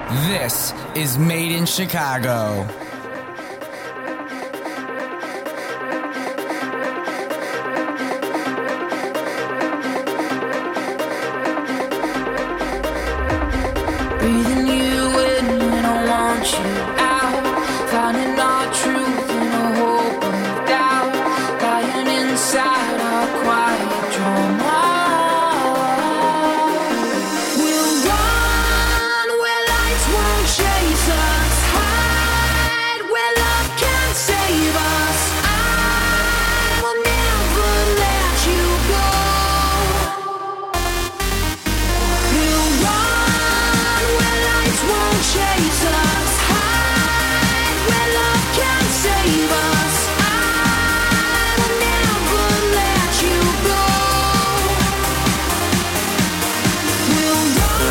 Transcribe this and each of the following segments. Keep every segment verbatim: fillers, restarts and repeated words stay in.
This is Made in Chicago. Breathing you in when I want you out, finding our truth in a hope of doubt, lying inside our quiet drama. We'll run where lights won't chase us, hide where love can save us. I will never let you go. We'll run where lights won't chase us, hide where love can save us. I will never let you go. We'll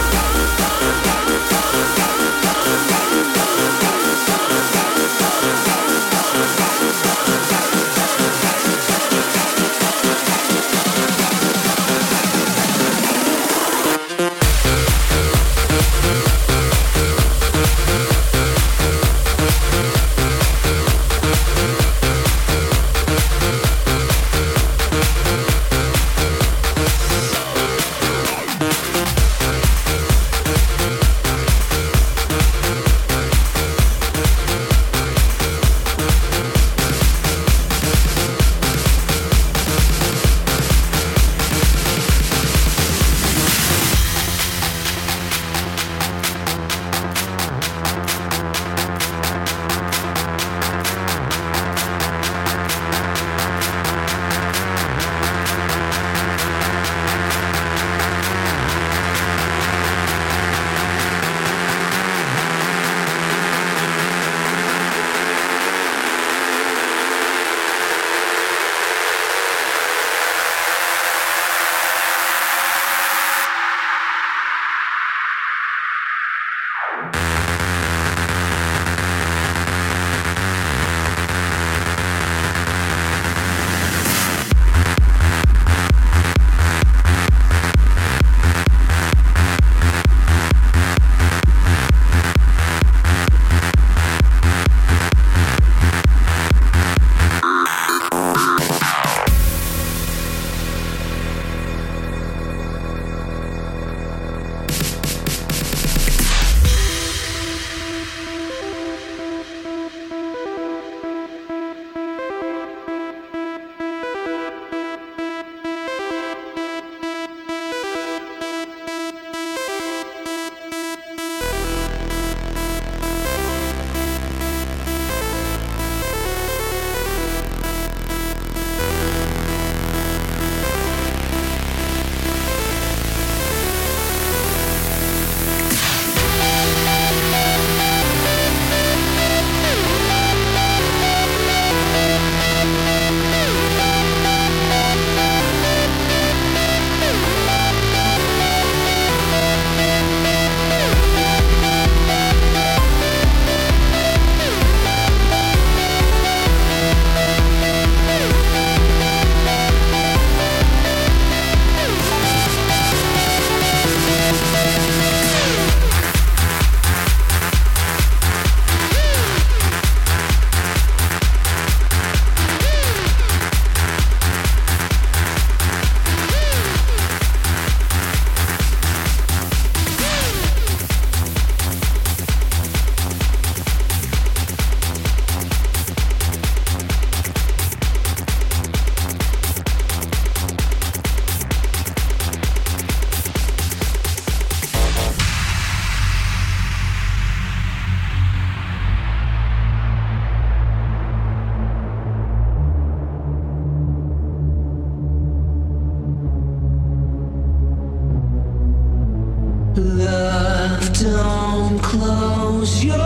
Love, don't close your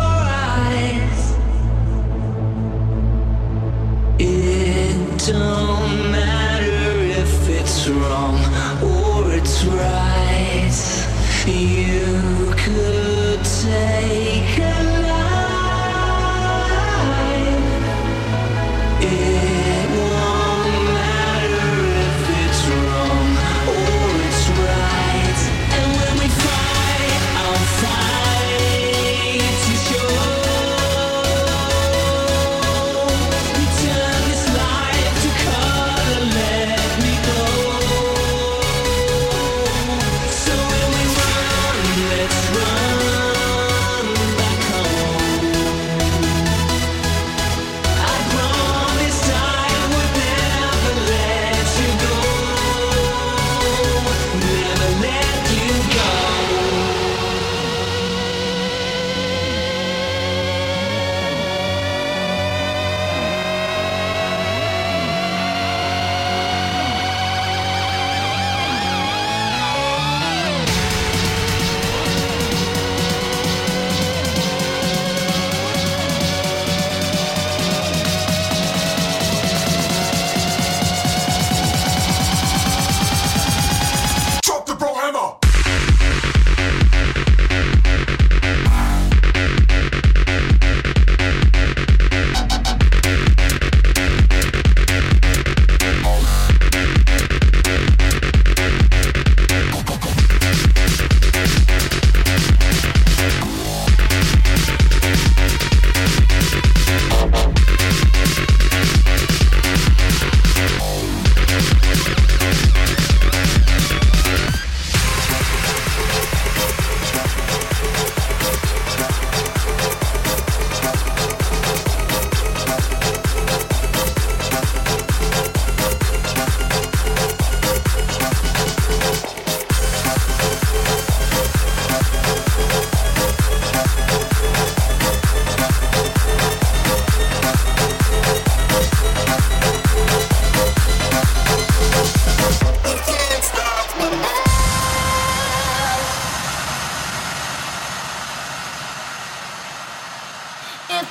eyes. It don't matter if it's wrong or it's right. You could take a life. It won't matter if it's wrong or it's right. And when we fight, I'll fight.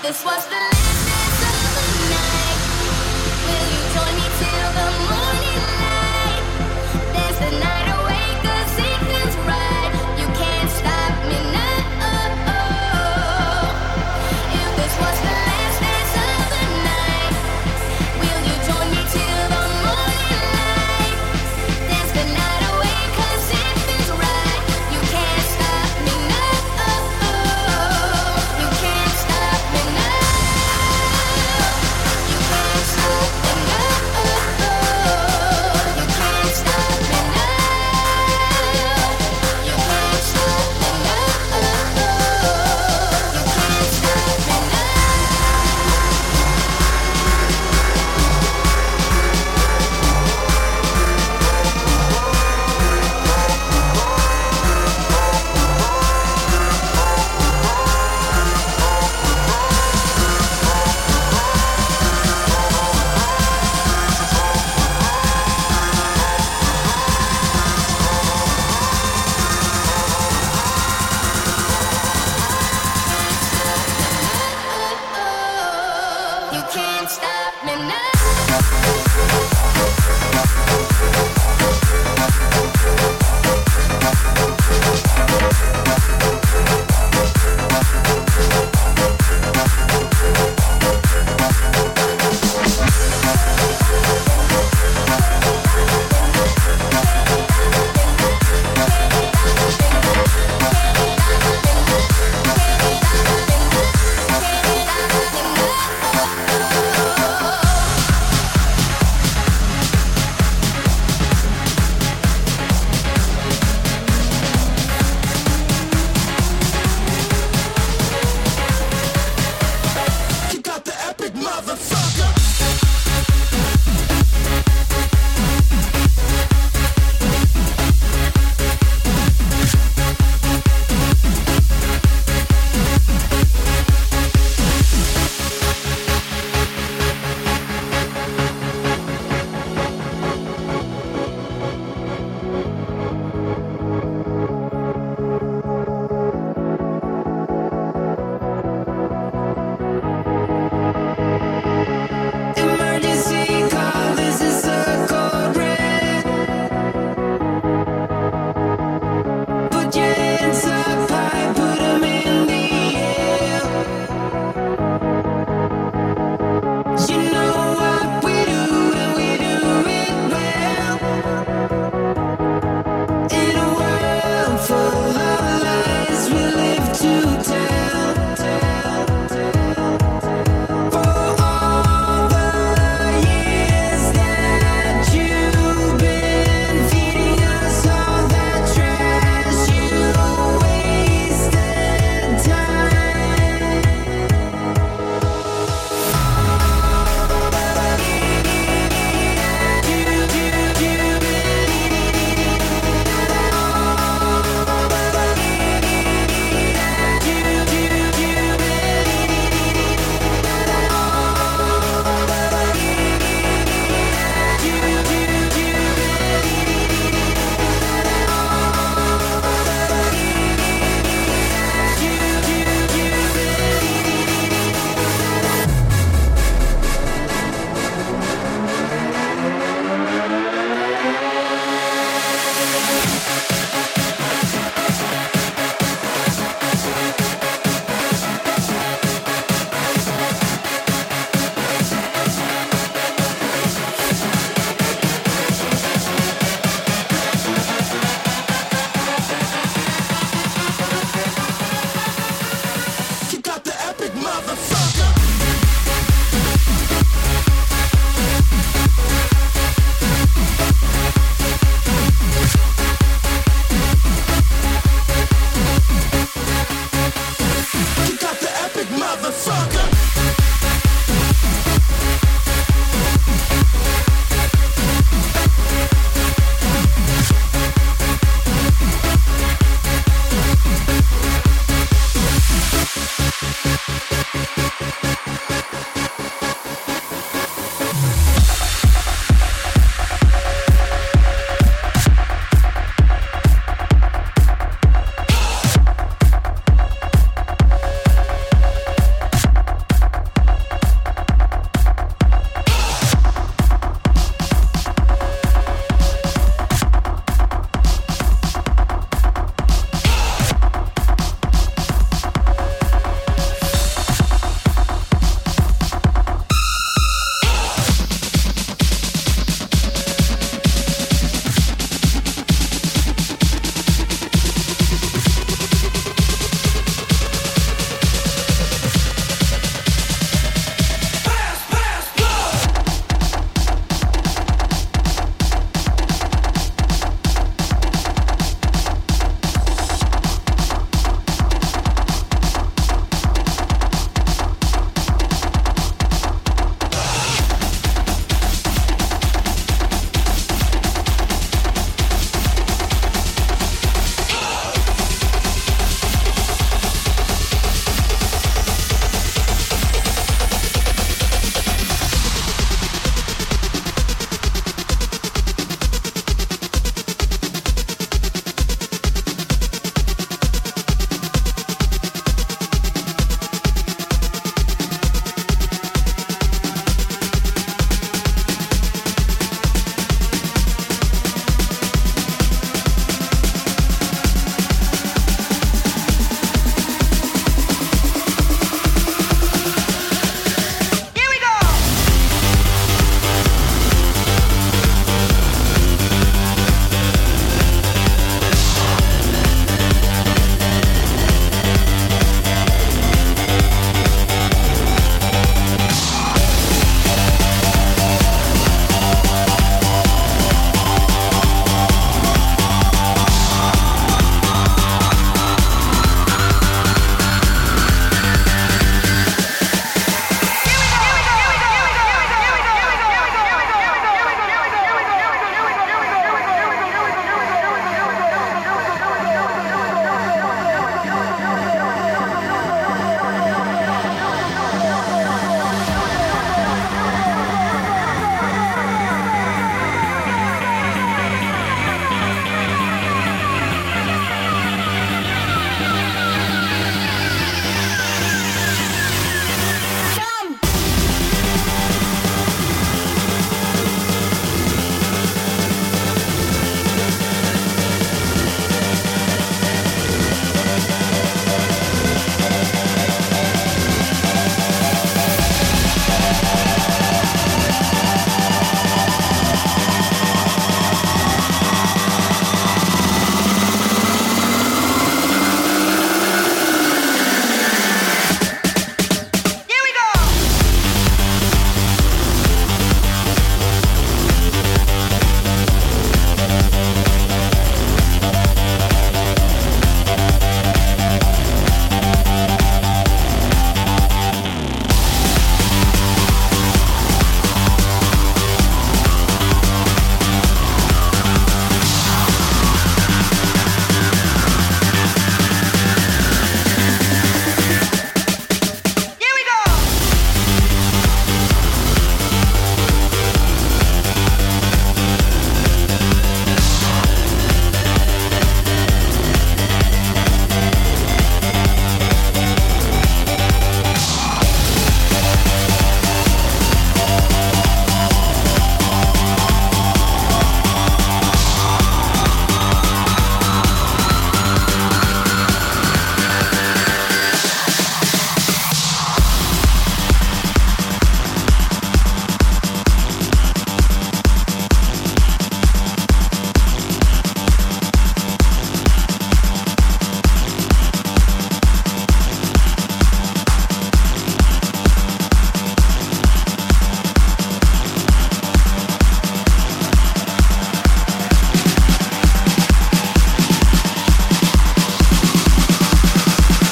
This was the last dance of the night. Will you join me till the morning light? Dance the night away 'cause it feels right. You can't stop me now. If this was the last dance of the night, will you join me till the morning light? Dance the night away 'cause it feels right. You can't stop me now. You can't stop me now.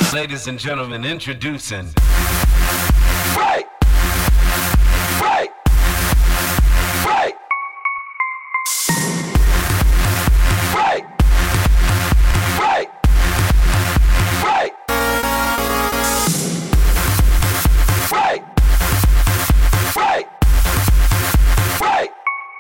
Ladies and gentlemen, introducing. Right! Right! Right! Right! Right! Right! Right! Right! Right!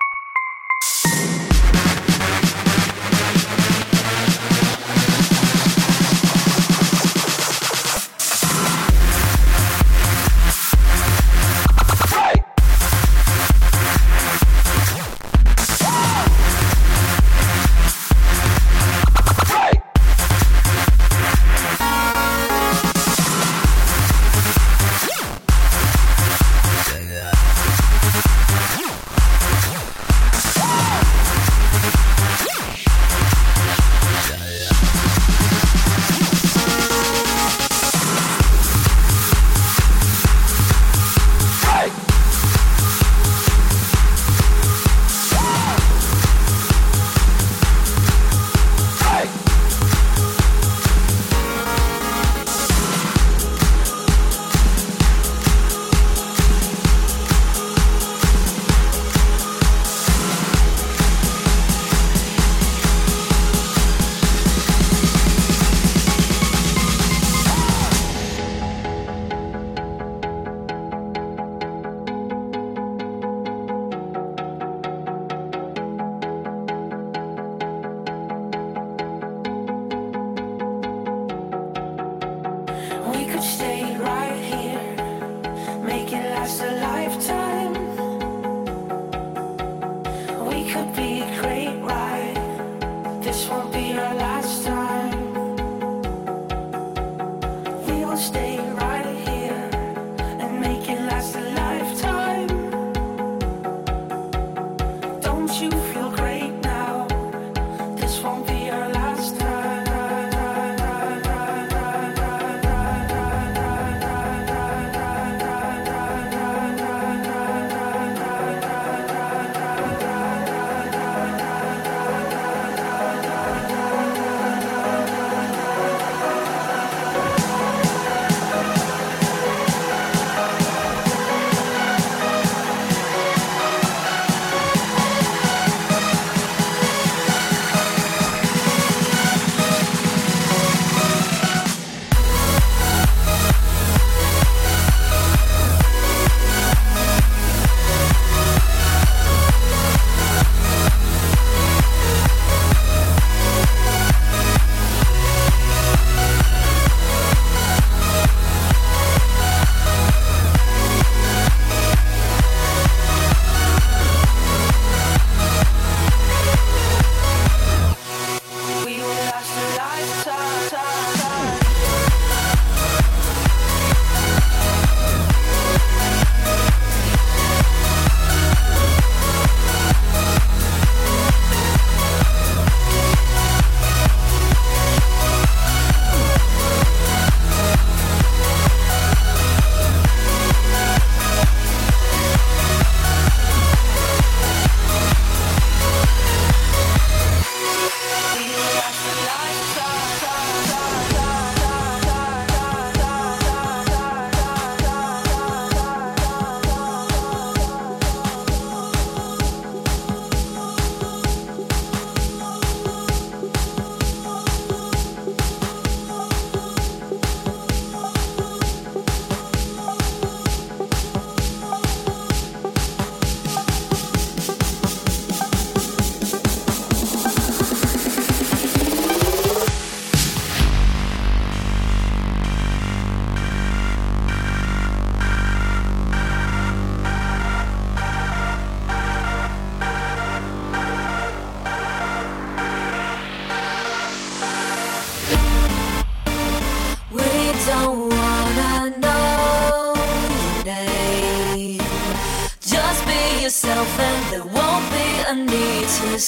yourself and there won't be a need to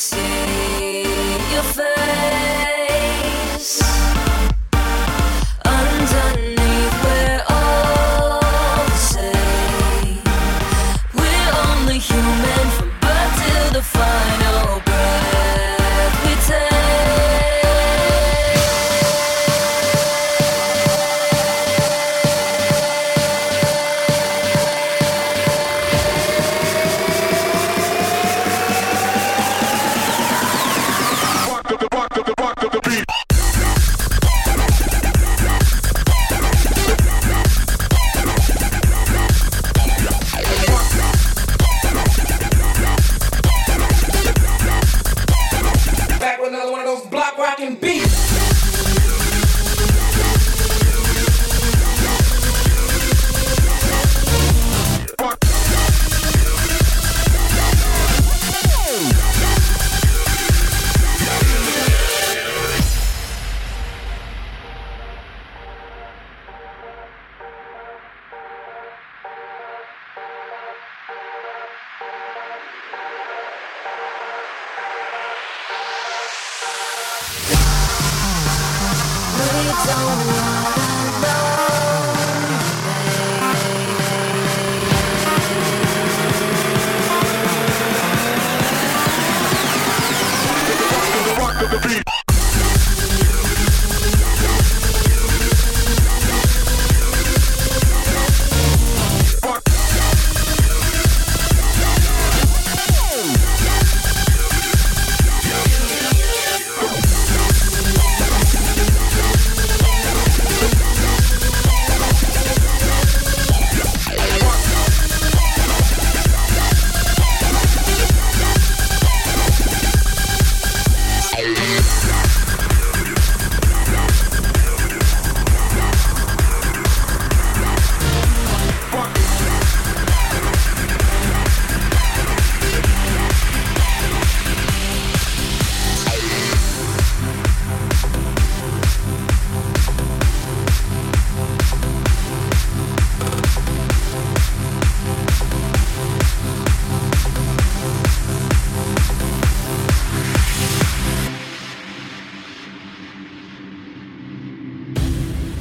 see your face. Underneath we're all the same. We're only human from birth till the final breath we take.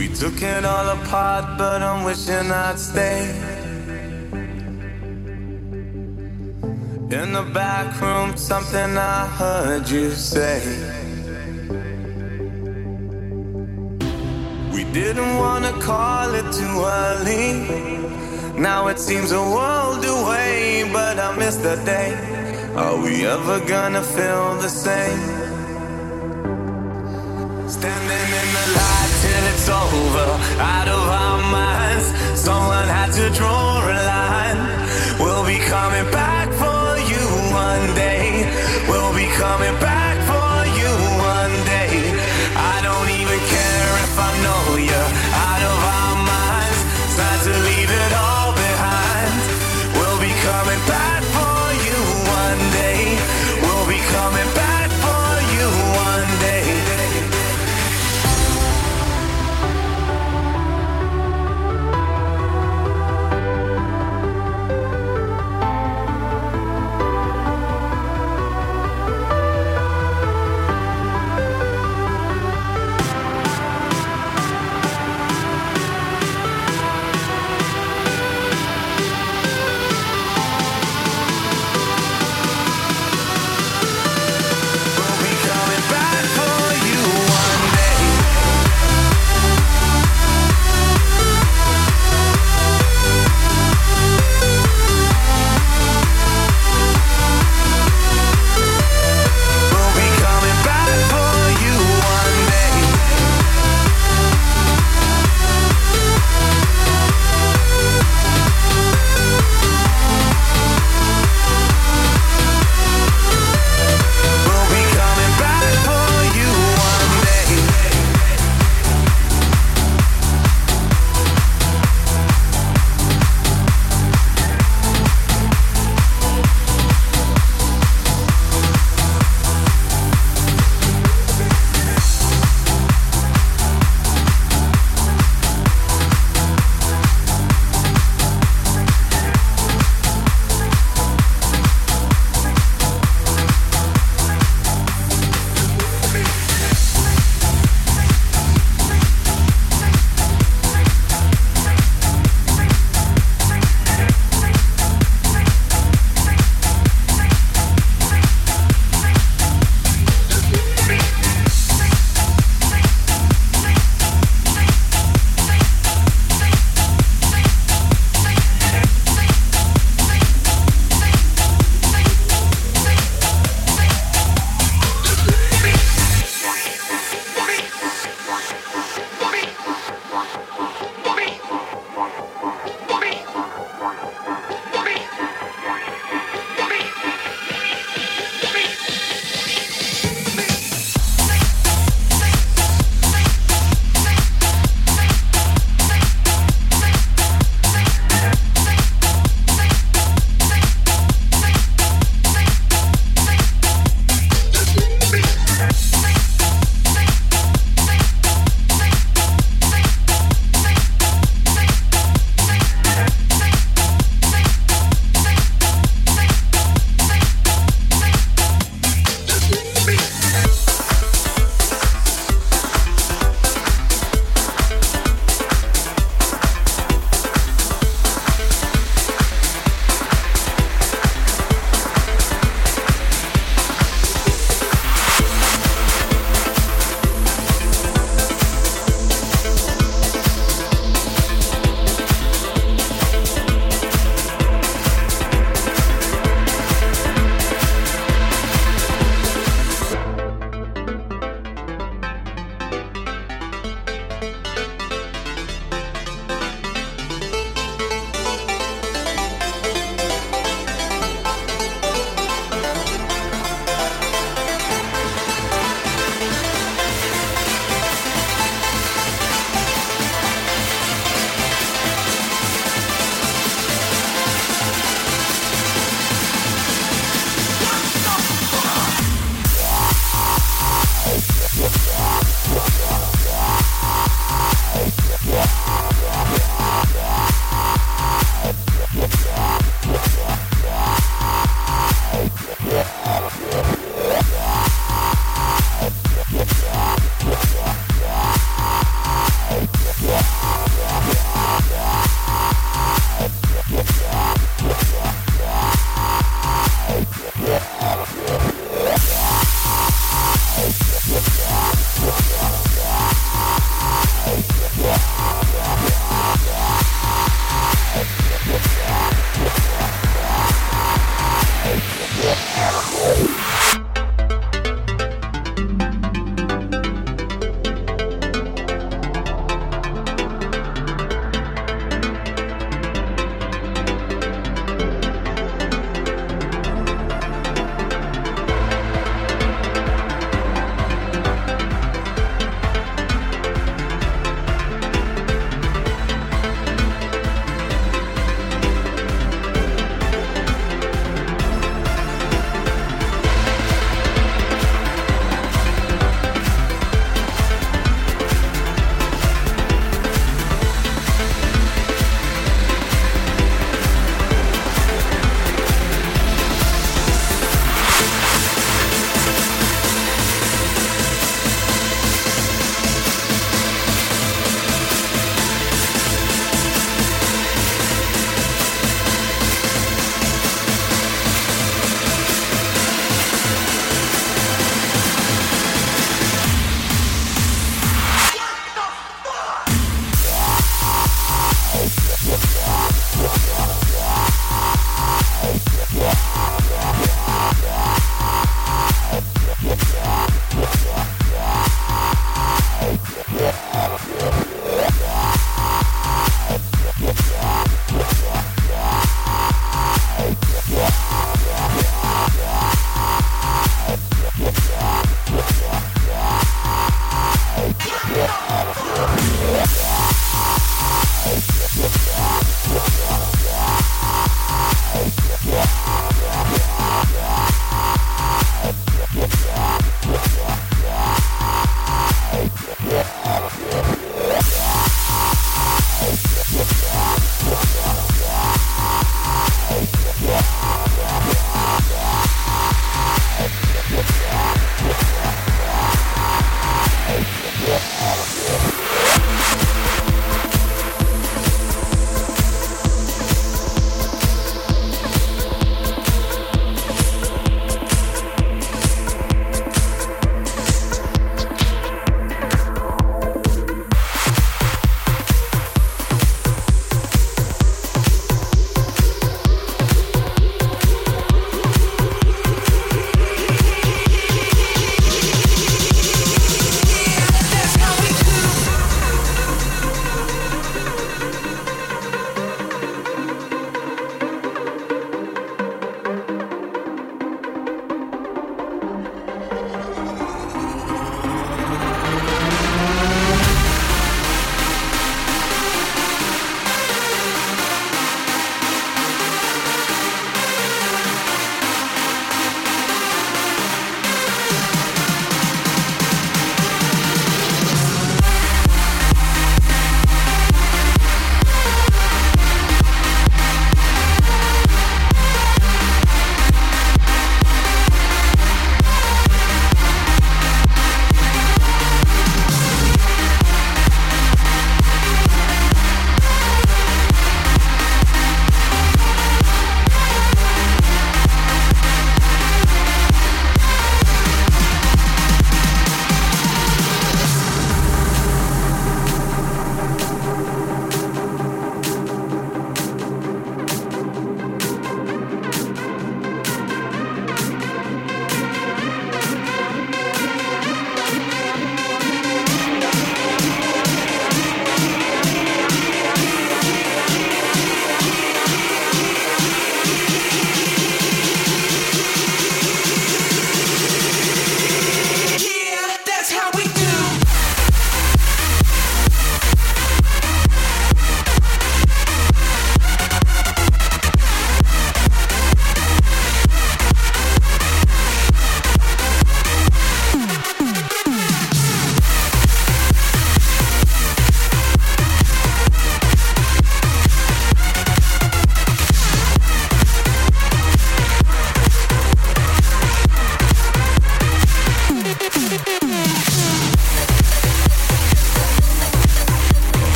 Took it all apart, but I'm wishing I'd stay. In the back room, something I heard you say. We didn't wanna call it too early. Now it seems a world away, but I miss the day. Are we ever gonna feel the same? Standing in the light till it's over, out of our minds. Someone had to draw a line. We'll be coming back for you one day. We'll be coming back for you one day. I don't even care if I know you're out of our minds. It's time to leave it all behind. We'll be coming back for you one day. We'll be coming back for you one day.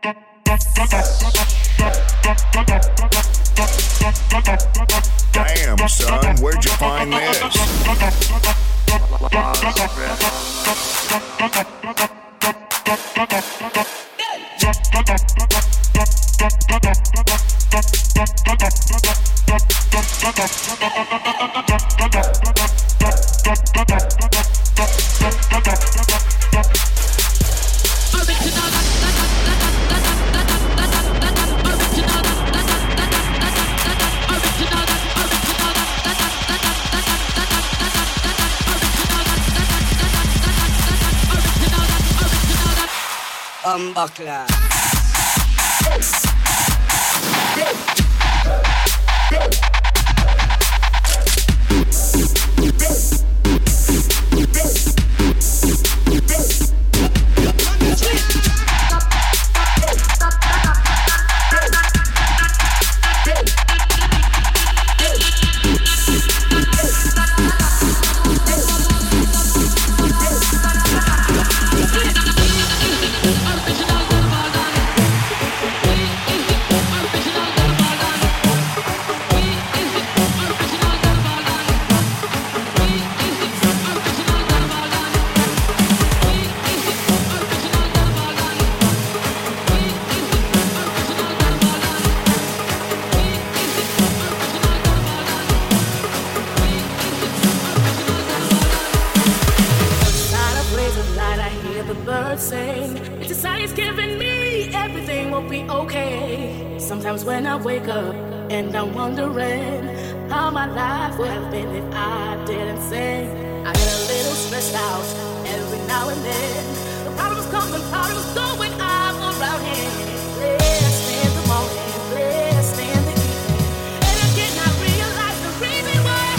Damn, son, where'd you find this? Buckler. Sometimes when I wake up and I'm wondering how my life would have been if I didn't sing. I get a little stressed out every now and then. The problems come and problems go when I'm around here. Blessed in the morning, blessed in the evening, and I did not realize the reason why I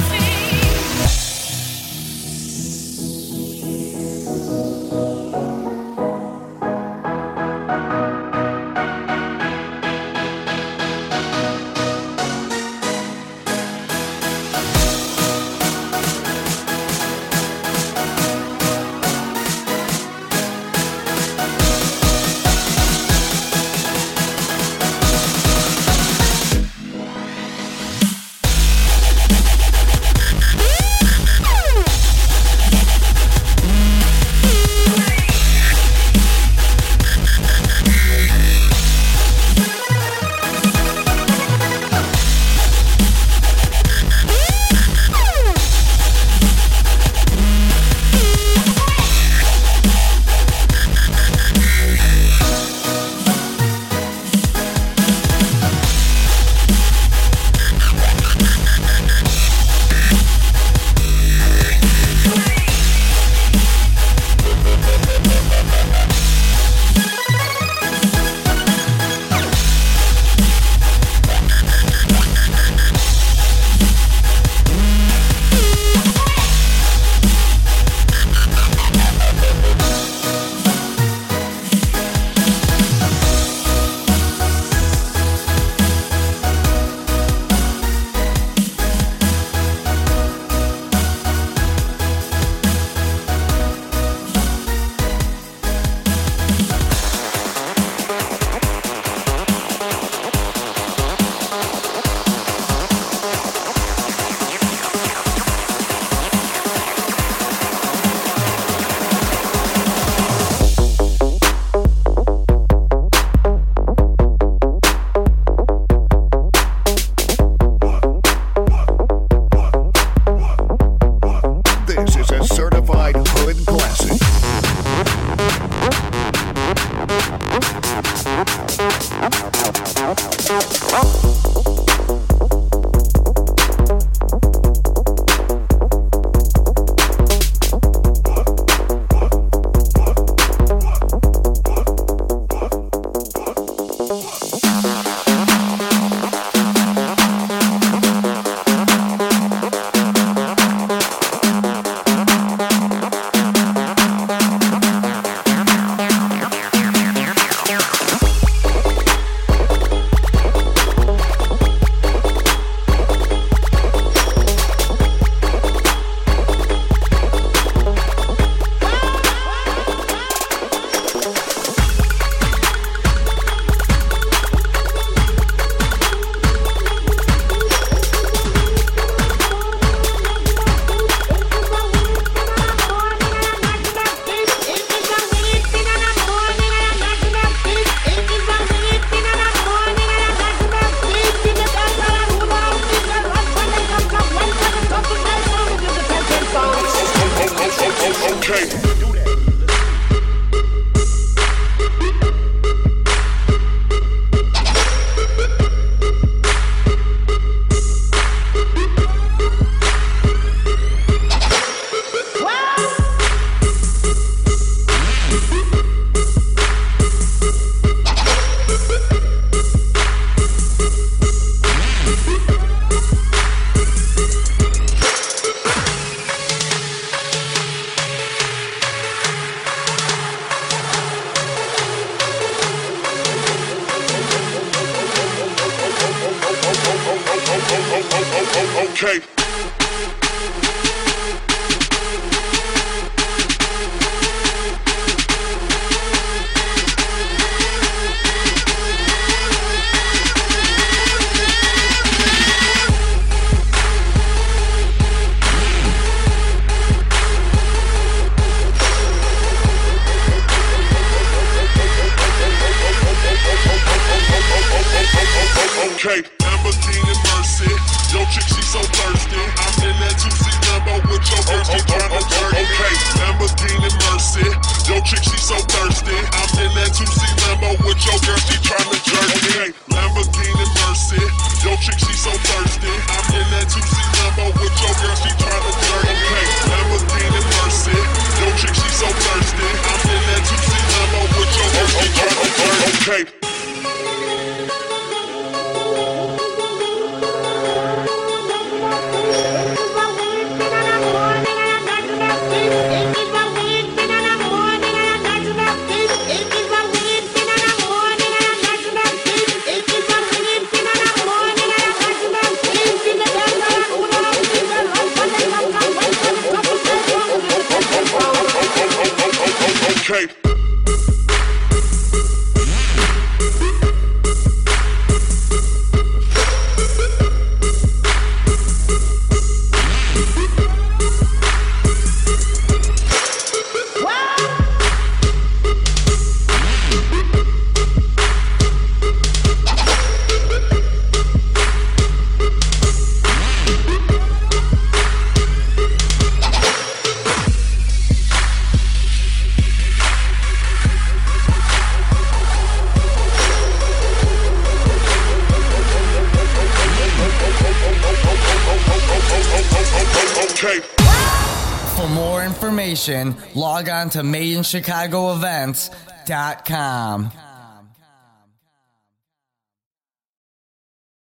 Okay. Okay, Lamborghini Mercy, yo chick she so thirsty. I'm in that two C Lambo with your girl, she tryna jerk. Okay, Lamborghini Mercy, yo chick she so thirsty. I'm in that two C Lambo with your girl, she tryna jerk. Okay, Lamborghini Mercy, yo chick she so thirsty. I'm in that two C Lambo with your girl, she tryna jerk. Okay, Lamborghini Mercy, yo chick she so thirsty. I'm in that two C Lambo with your girl, she tryna jerk. Okay. Okay. Okay. For more information, log on to made in chicago events dot com.